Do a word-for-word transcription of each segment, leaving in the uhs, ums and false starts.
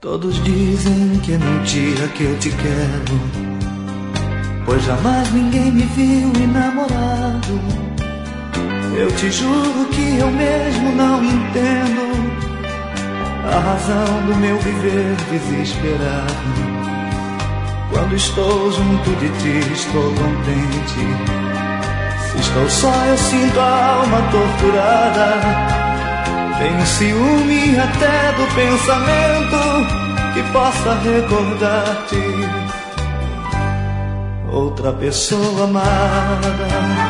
Todos dizem que é mentira que eu te quero, pois jamais ninguém me viu enamorado. Eu te juro que eu mesmo não entendo a razão do meu viver desesperado. Quando estou junto de ti estou contente, se estou só eu sinto a alma torturada. Tenho ciúme até do pensamento que possa recordar-te, outra pessoa amada.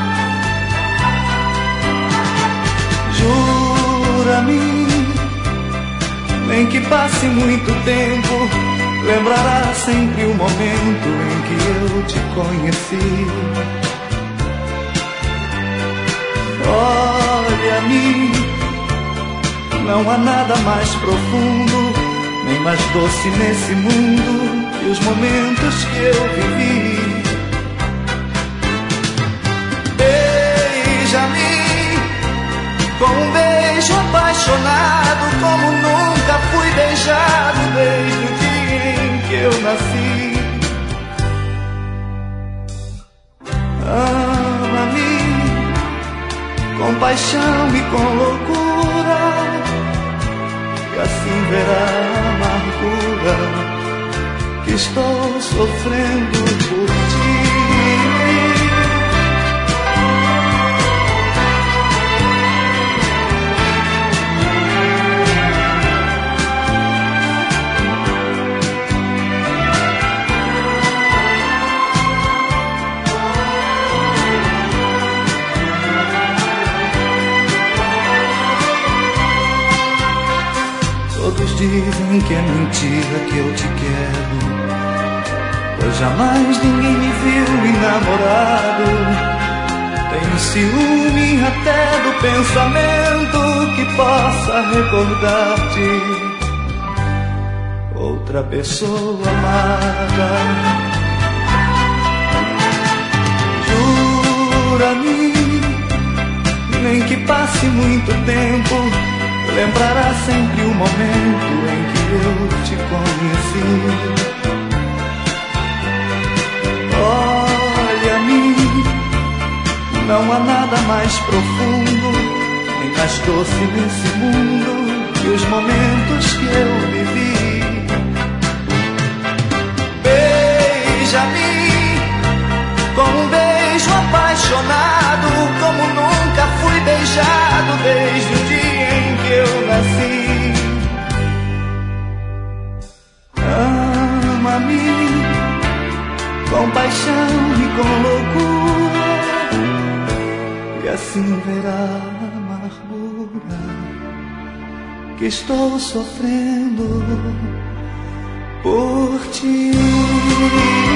Jura-me, nem que passe muito tempo, lembrará sempre o momento em que eu te conheci. Olha-me, não há nada mais profundo, nem mais doce nesse mundo que os momentos que eu vivi. Beija-me com um beijo apaixonado, como nunca fui beijado desde o dia em que eu nasci. Ama-me com paixão e com loucura, e assim verá a amargura que estou sofrendo por ti. Todos dizem que é mentira que eu te quero, pois jamais ninguém me viu enamorado. Tenho ciúme até do pensamento que possa recordar-te, outra pessoa amada. Jura-me, nem que passe muito tempo, lembrará sempre o momento em que eu te conheci. Olha-me, não há nada mais profundo, nem mais doce nesse mundo que os momentos que eu vivi. Beija-me com um beijo apaixonado, como nunca fui beijado desde o dia em que eu nasci. Ama-me com paixão e com loucura, e assim verá a amargura que estou sofrendo por ti.